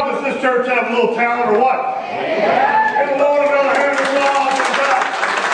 Does this church have a little talent or what? Yeah. Give the Lord another hand of applause and God.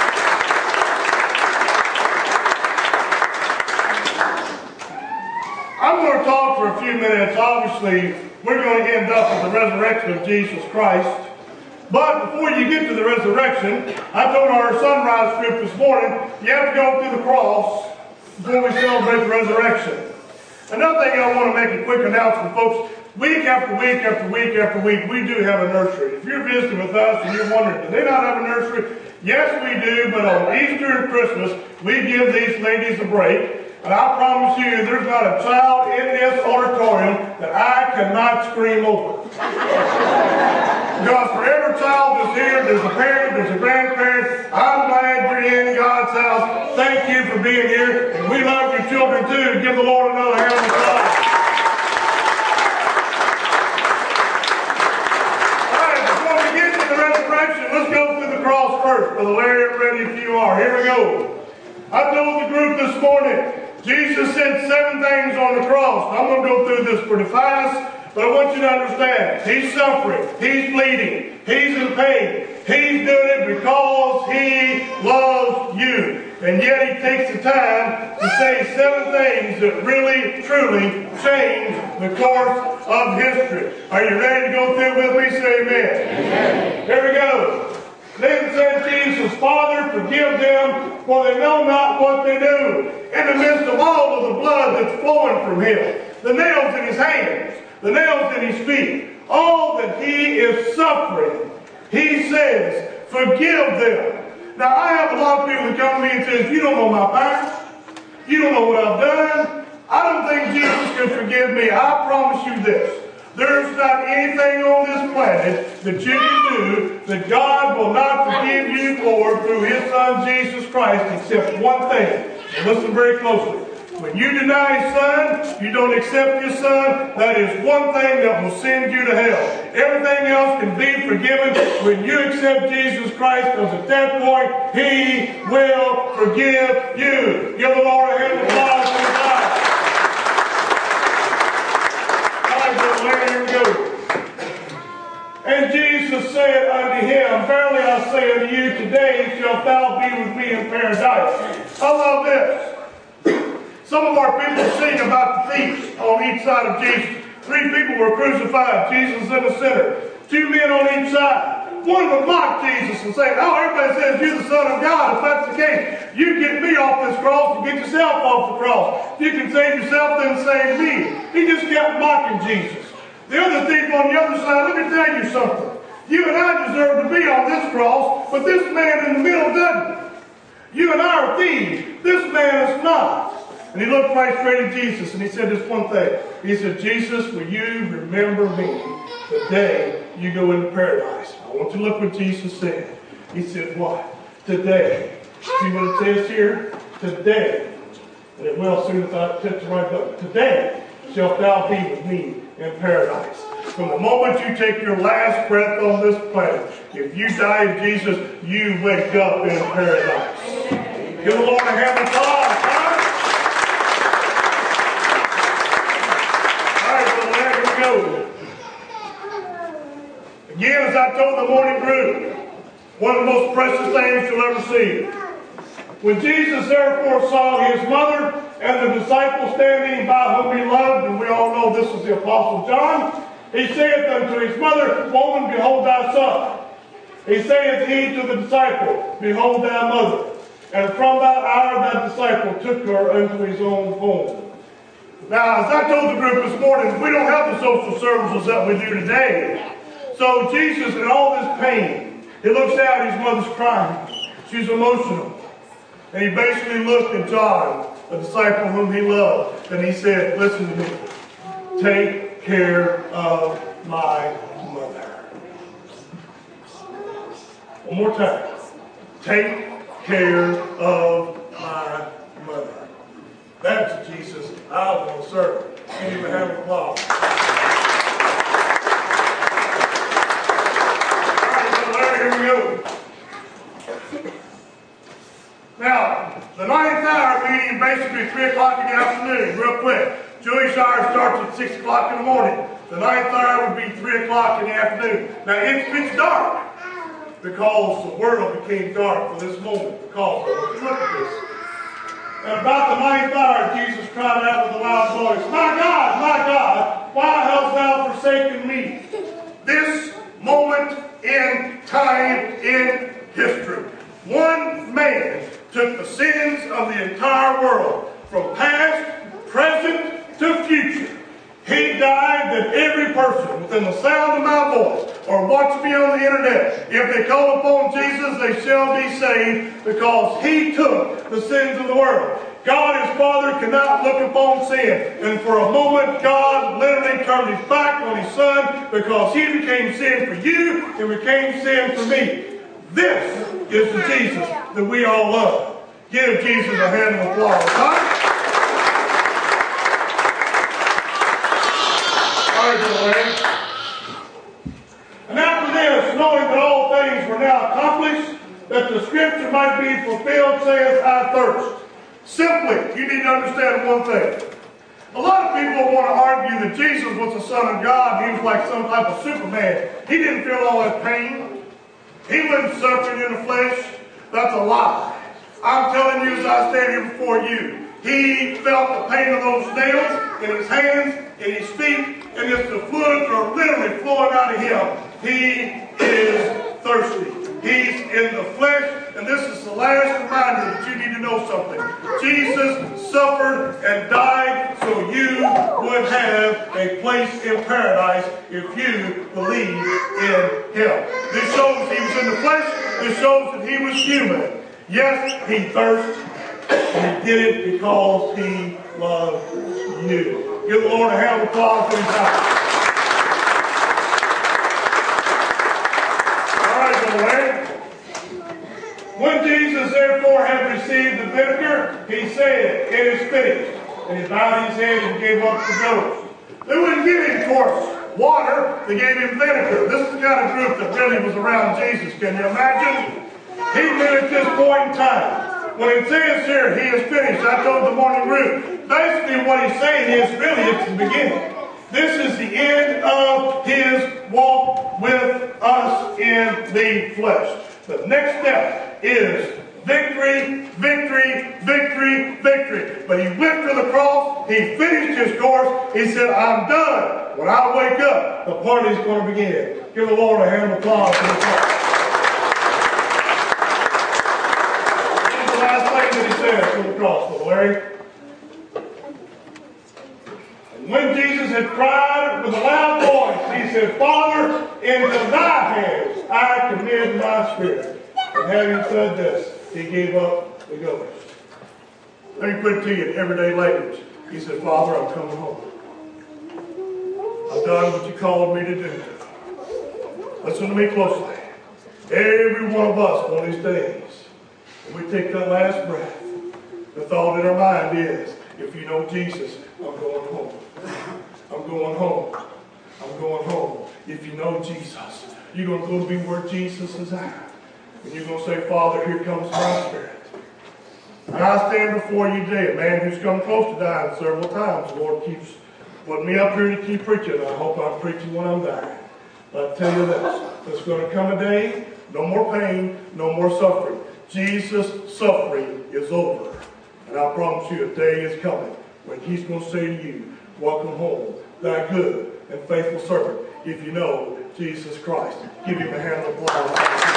I'm going to talk for a few minutes. Obviously, we're going to end up with the resurrection of Jesus Christ. But before you get to the resurrection, I told our sunrise group this morning, you have to go through the cross before we celebrate the resurrection. Another thing I want to make a quick announcement, folks. Week after week after week after week, we do have a nursery. If you're visiting with us and you're wondering, do they not have a nursery? Yes, we do, but on Easter and Christmas, we give these ladies a break. And I promise you, there's not a child in this auditorium that I cannot scream over. Because for every child that's here, there's a parent, there's a grandparent. I'm glad you're in God's house. Thank you for being here. And we love your children too. Give the Lord another hand of applause. Let's go through the cross first. Brother Larry, ready if you are. Here we go. I told the group this morning, Jesus said 7 things on the cross. I'm going to go through this pretty fast, but I want you to understand. He's suffering. He's bleeding. He's in pain. He's doing it because He loves you. And yet He takes the time to say 7 things that really, truly change the course of history. Are you ready to go through with me? Say amen. Amen. Here we go. Then said Jesus, Father, forgive them, for they know not what they do. In the midst of all of the blood that's flowing from Him, the nails in His hands, the nails in His feet, all that He is suffering, He says, forgive them. Now, I have a lot of people that come to me and say, you don't know my past. You don't know what I've done. I don't think Jesus can forgive me. I promise you this. There's not anything on this planet that you can do that God will not forgive you for through His Son, Jesus Christ, except one thing. And listen very closely. When you deny His Son, you don't accept His Son, that is one thing that will send you to hell. Everything else can be forgiven when you accept Jesus Christ, because at that point, He will forgive you. Give the Lord a hand of applause for God. Here we go. And Jesus said unto him, Verily I say unto you, today shalt thou be with me in paradise. I love this. Some of our people sing about the thieves on each side of Jesus. 3 people were crucified, Jesus in the center. 2 men on each side. One would mock Jesus and say, oh, everybody says you're the Son of God. If that's the case, you get me off this cross and get yourself off the cross. If you can save yourself, then save me. He just kept mocking Jesus. The other thief on the other side, let me tell you something. You and I deserve to be on this cross, but this man in the middle doesn't. You and I are thieves. This man is not. And he looked right straight at Jesus and he said this one thing. He said, Jesus, will you remember me the day you go into paradise? I want you to look what Jesus said. He said, what? Today. See what it says here? Today. And it will soon as I touch the right button. Today shalt thou be with me in paradise. From the moment you take your last breath on this planet, if you die in Jesus, you wake up in paradise. Give the Lord a hand of applause. Again, as I told the morning group, one of the most precious things you'll ever see. When Jesus therefore saw his mother and the disciple standing by whom he loved, and we all know this was the Apostle John, he saith unto his mother, Woman, behold thy son. He saith he to the disciple, Behold thy mother. And from that hour that disciple took her unto his own home. Now, as I told the group this morning, we don't have the social services that we do today. So Jesus, in all this pain, he looks out, his mother's crying. She's emotional. And he basically looked at John, the disciple whom he loved, and he said, listen to me. Take care of my mother. One more time. Take care of my mother. That's Jesus I want to serve. Give him a hand of applause. Here we go. Now, the 9th hour meeting basically 3 o'clock in the afternoon, real quick. Jewish hour starts at 6 o'clock in the morning. The ninth hour would be 3 o'clock in the afternoon. Now it's pitch dark because the world became dark for this moment. Because look at this. And about the ninth hour, Jesus cried out with a loud voice, my God, why hast thou forsaken me? This moment in time in history. One man took the sins of the entire world from past, present, to future. He died that every person within the sound of my voice or watch me on the internet, if they call upon Jesus, they shall be saved because he took the sins of the world. God, his Father, cannot look upon sin. And for a moment, God literally turned his back on his Son because he became sin for you and became sin for me. This is the Jesus that we all love. Give Jesus a hand of applause. Huh? And after this, knowing that all things were now accomplished, that the scripture might be fulfilled, says, I thirst. Simply, you need to understand one thing. A lot of people want to argue that Jesus was the Son of God. He was like some type of Superman. He didn't feel all that pain. He wasn't suffering in the flesh. That's a lie. I'm telling you as I stand here before you, he felt the pain of those nails in his hands, in his feet, and as the fluids are literally flowing out of him. He is thirsty. He's in the flesh, and this is the last reminder that you need to know something. Jesus suffered and died so you would have a place in paradise if you believe in him. This shows he was in the flesh. This shows that he was human. Yes, he thirsted, and he did it because he loved you. Give the Lord a hand of applause for his time. When Jesus therefore had received the vinegar, he said, it is finished. And he bowed his head and gave up the ghost. They wouldn't give him, of course, water. They gave him vinegar. This is the kind of group that really was around Jesus. Can you imagine? He knew at this point in time. When it says here, he is finished, I told the morning group, basically what he's saying is, really, it's the beginning. This is the end of his walk with us in the flesh. The next step is victory, victory, victory, victory. But he went to the cross. He finished his course. He said, I'm done. When I wake up, the party's going to begin. Give the Lord a hand of applause for the cross. This is the last thing that he said to the cross, Brother Larry. When Jesus had cried with a loud voice, he said, Father, into thy hands I commend my spirit. And having said this, he gave up the ghost. Let me put it to you in everyday language. He said, Father, I'm coming home. I've done what you called me to do. Listen to me closely. Every one of us one of these days, when we take that last breath, the thought in our mind is, if you know Jesus, I'm going home. I'm going home. I'm going home. If you know Jesus, you're going to go be where Jesus is at. And you're going to say, Father, here comes my spirit. And I stand before you today, a man who's come close to dying several times. The Lord keeps putting me up here to keep preaching. I hope I'm preaching when I'm dying. But I tell you this, there's going to come a day, no more pain, no more suffering. Jesus' suffering is over. And I promise you, a day is coming when he's going to say to you, welcome home, thy good and faithful servant, if you know Jesus Christ. Give him a hand of applause.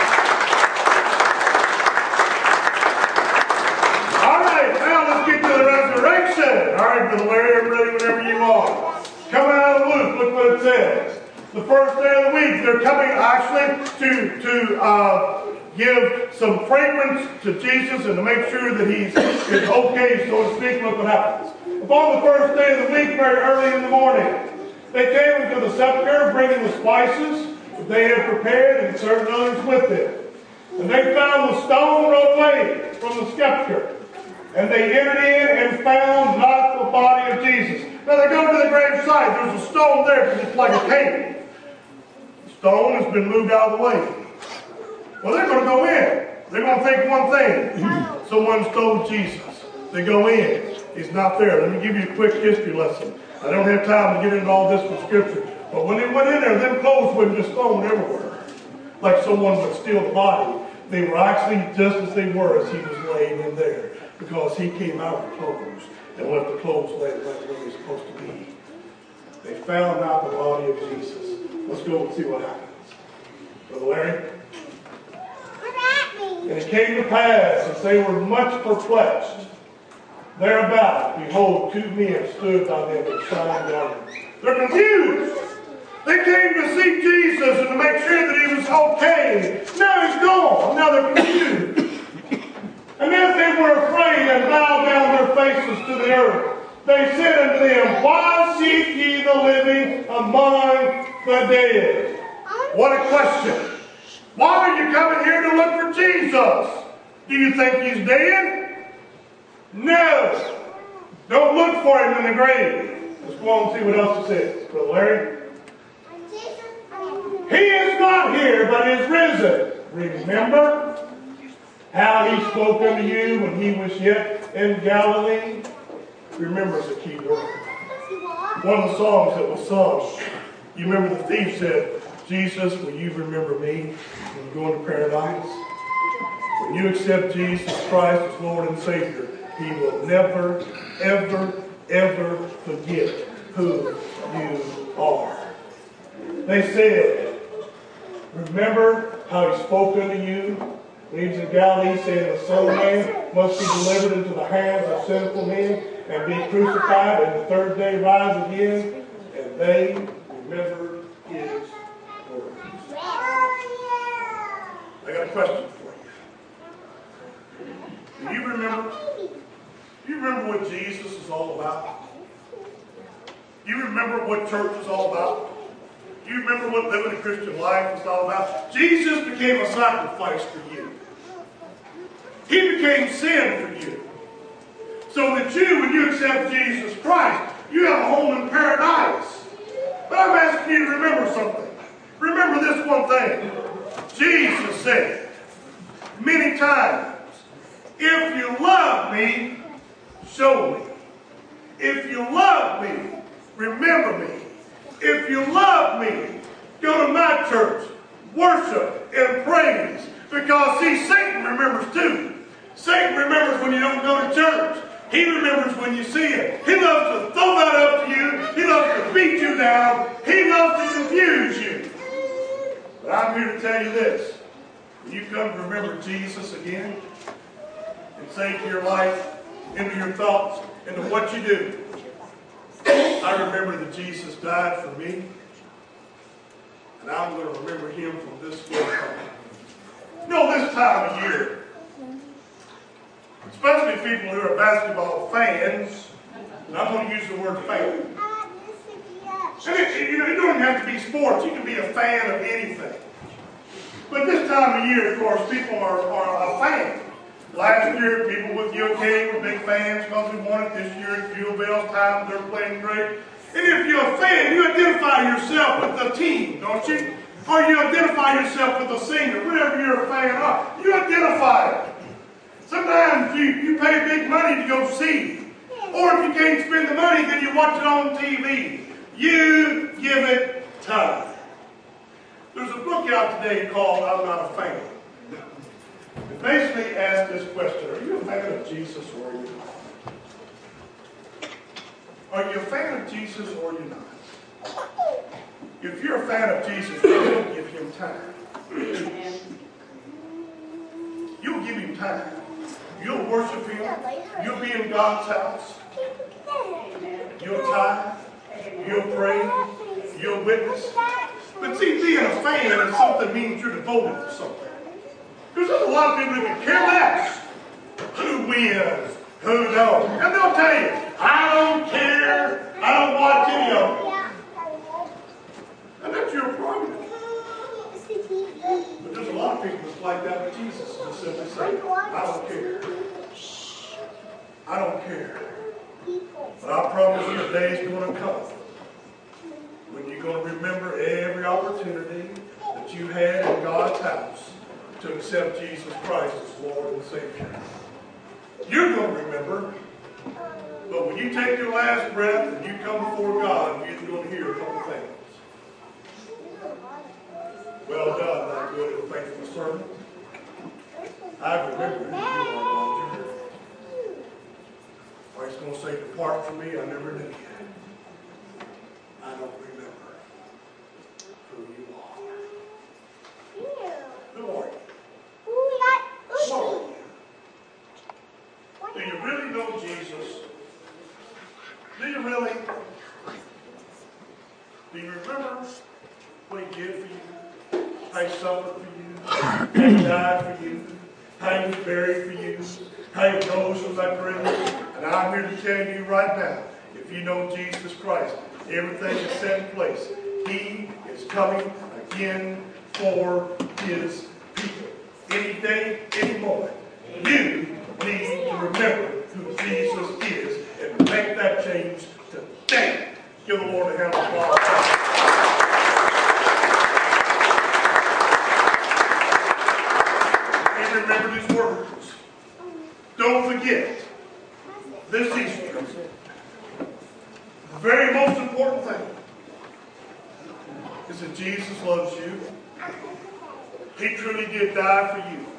All right, now let's get to the resurrection. All right, Brother Larry, ready whenever you are. Coming out of Luke, look what it says. The first day of the week, they're coming actually to give some fragrance to Jesus and to make sure that he's okay, so to speak. Look what happens. Upon the first day of the week, very early in the morning, they came into the sepulchre, bringing the spices that they had prepared and certain others with them. And they found the stone rolled away from the sepulchre. And they entered in and found not the body of Jesus. Now they go to the grave site. There's a stone there because it's like a cave. The stone has been moved out of the way. Well, they're going to go in. They're going to think one thing. Someone stole Jesus. They go in. He's not there. Let me give you a quick history lesson. I don't have time to get into all this from Scripture. But when they went in there, them clothes weren't just thrown everywhere, like someone would steal the body. They were actually just as they were as he was laying in there, because he came out of the clothes and left the clothes laying right where they're supposed to be. They found not the body of Jesus. Let's go and see what happens. Brother Larry? And it came to pass, as they were much perplexed thereabout, behold, two men stood by them with shining garments. They're confused. They came to see Jesus and to make sure that he was okay. Now he's gone. Now they're confused. And as they were afraid and bowed down their faces to the earth, they said unto them, why seek ye the living among the dead? What a question. Why are you coming here to look for Jesus? Do you think he's dead? No. Don't look for him in the grave. Let's go on and see what else it says. Brother Larry? He is not here, but is risen. Remember how he spoke unto you when he was yet in Galilee? Remember is a key word. One of the songs that was sung, you remember the thief said, Jesus, will you remember me when you go into paradise? When you accept Jesus Christ as Lord and Savior, he will never, ever, ever forget who you are. They said, remember how he spoke unto you when he was in Galilee, saying the Son of Man must be delivered into the hands of sinful men and be crucified, and the third day rise again. And they remembered his words. I got a question for you. Do you remember? Do you remember what Jesus is all about? Do you remember what church is all about? Do you remember what living a Christian life is all about? Jesus became a sacrifice for you. He became sin for you. So that you, when you accept Jesus Christ, you have a home in paradise. But I'm asking you to remember something. Remember this one thing. Jesus said many times, if you love me, show me. If you love me, remember me. If you love me, go to my church, worship and praise. Because see, Satan remembers too. Satan remembers when you don't go to church. He remembers when you see it. He loves to throw that up to you. He loves to beat you down. He loves to confuse you. But I'm here to tell you this. When you come to remember Jesus again and save your life into your thoughts, into what you do, I remember that Jesus died for me, and I'm going to remember him from this day on. You know, this time of year, especially people who are basketball fans, and I'm going to use the word fan. And it doesn't have to be sports. You can be a fan of anything. But this time of year, of course, people are a fan. Last year, people with UK were big fans because we won it. This year, it's U of L's time. They're playing great. And if you're a fan, you identify yourself with the team, don't you? Or you identify yourself with the singer, whatever you're a fan of. You identify it. Sometimes you pay big money to go see. Or if you can't spend the money, then you watch it on TV. You give it time. There's a book out today called I'm Not a Fan. It basically asks this question: are you a fan of Jesus or are you not? Are you a fan of Jesus or are you not? If you're a fan of Jesus, you'll give him time. You'll give him time. You'll worship him. You'll be in God's house. You'll tithe. You'll pray. You'll witness. But see, being a fan is something means you're devoted to something. Because there's a lot of people who can care less who wins, who don't. And they'll tell you, I don't care. I don't watch any of them. And that's your prerogative. But there's a lot of people that's like that with Jesus. Just simply say, I don't care. I don't care. But I promise you a day is going to come when you're going to remember every opportunity that you had in God's house to accept Jesus Christ as Lord and Savior. You're going to remember, but when you take your last breath and you come before God, you're going to hear a couple things. Well done, thy good and faithful servant. I remember who you are, Roger. Or he's going to say, depart from me, I never knew you. I don't remember who you are. Who are you? What are you? Do you really know Jesus? Do you really? Do you remember what he did for you? How he suffered for you? How he died for you? How he was buried for you? How he rose from that grave? And I'm here to tell you right now, if you know Jesus Christ, everything is set in place. He is coming again for his people. Any day, any moment, you need to remember who Jesus is and make that change today. Give the Lord a hand of applause. And remember these words. Don't forget this Easter. The very most important thing is that Jesus loves you. He truly did die for you.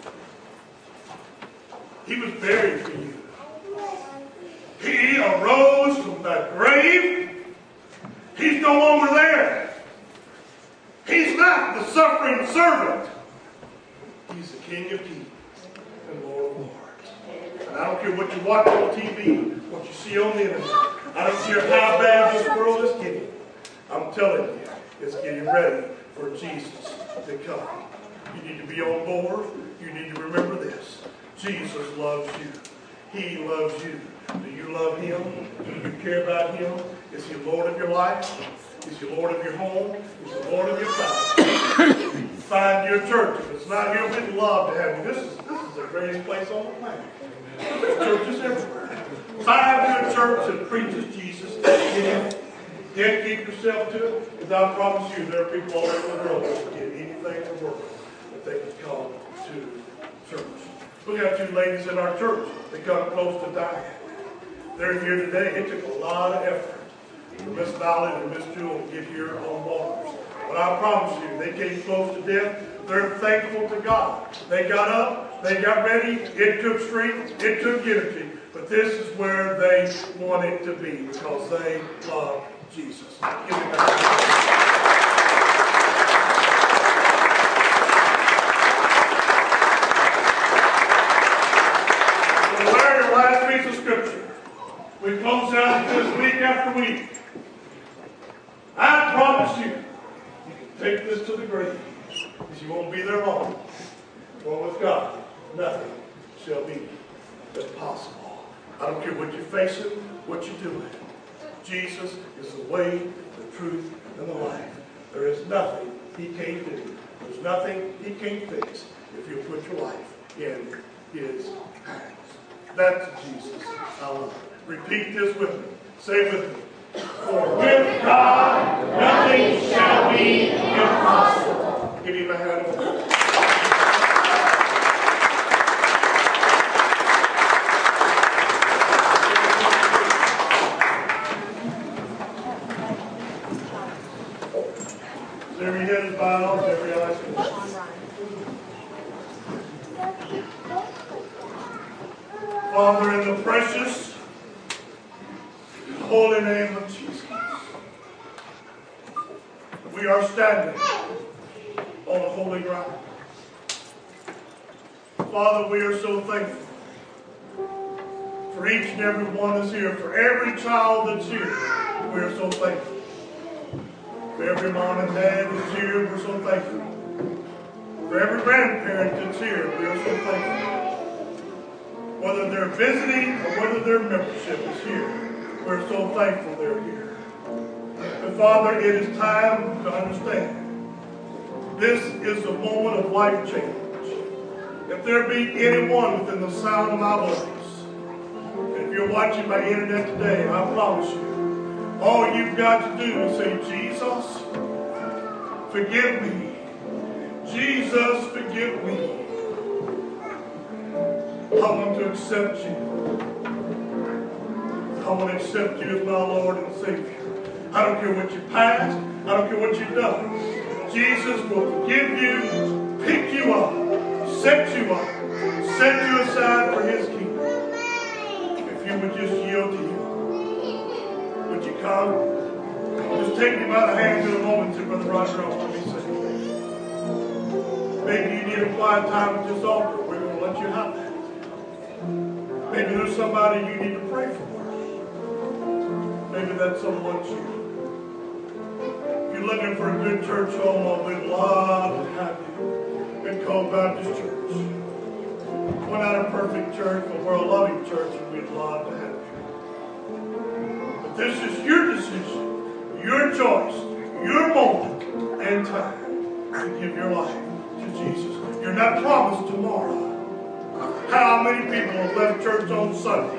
He was buried for you. He arose from that grave. He's no longer there. He's not the suffering servant. He's the King of Kings and Lord of Lords. And I don't care what you watch on TV, what you see on the internet. I don't care how bad this world is getting. I'm telling you, it's getting ready for Jesus to come. You need to be on board. You need to remember this. Jesus loves you. He loves you. Do you love him? Do you care about him? Is he Lord of your life? Is he Lord of your home? Is he Lord of your family? Find your church. If it's not here, we'd love to have you. This is the greatest place on the planet. There's churches everywhere. Find your church that preaches Jesus. Dedicate yourself to it, because I promise you there are people all over the world that can get anything in the world that they can come to church. We got two ladies in our church. They come close to dying. They're here today. It took a lot of effort for Miss Valley and Miss Jewel to get here on waters. But I promise you, they came close to death. They're thankful to God. They got up. They got ready. It took strength. It took energy. But this is where they wanted to be because they love Jesus. Give me that. Last piece of scripture. We close out this week after week. I promise you, you can take this to the grave because you won't be there long. For with God, nothing shall be impossible. I don't care what you're facing, what you're doing. Jesus is the way, the truth, and the life. There is nothing he can't do. There's nothing he can't fix if you put your life in his hands. That's Jesus I love. Repeat this with me. Say it with me. For with God, nothing shall be impossible. Give him a hand of applause. Every head is bowed, every eye is closed. Father, in the precious, holy name of Jesus, we are standing on holy ground. Father, we are so thankful for each and every one that's here, for every child that's here. We are so thankful. For every mom and dad that's here, we're so thankful. For every grandparent that's here, we are so thankful. Whether they're visiting or whether their membership is here, we're so thankful they're here. But Father, it is time to understand this is a moment of life change. If there be anyone within the sound of my voice, and if you're watching by internet today, I promise you, all you've got to do is say, Jesus, forgive me. Jesus, forgive me. I want to accept you. I want to accept you as my Lord and Savior. I don't care what you passed. I don't care what you've done. Jesus will forgive you, pick you up, set you aside for His kingdom. If you would just yield to Him. Would you come? Just take me by the hand in a moment to Brother Roger. Let me say. Maybe you need a quiet time at this altar. We're going to let you have that. Maybe there's somebody you need to pray for. Maybe that's someone's you. If you're looking for a good church home, we'd love to have you. Been called Baptist Church. We're not a perfect church, but we're a loving church, and we'd love to have you. But this is your decision, your choice, your moment and time to give your life to Jesus. You're not promised tomorrow. How many people have left church on Sunday?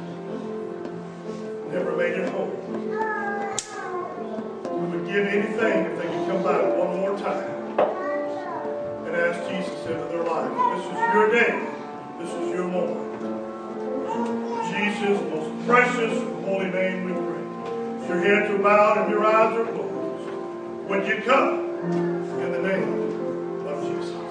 Never made it home. We would give anything if they could come back one more time and ask Jesus into their life. This is your day. This is your moment. Jesus' most precious holy name we pray. Your heads are bowed and your eyes are closed. Would you come in the name of Jesus?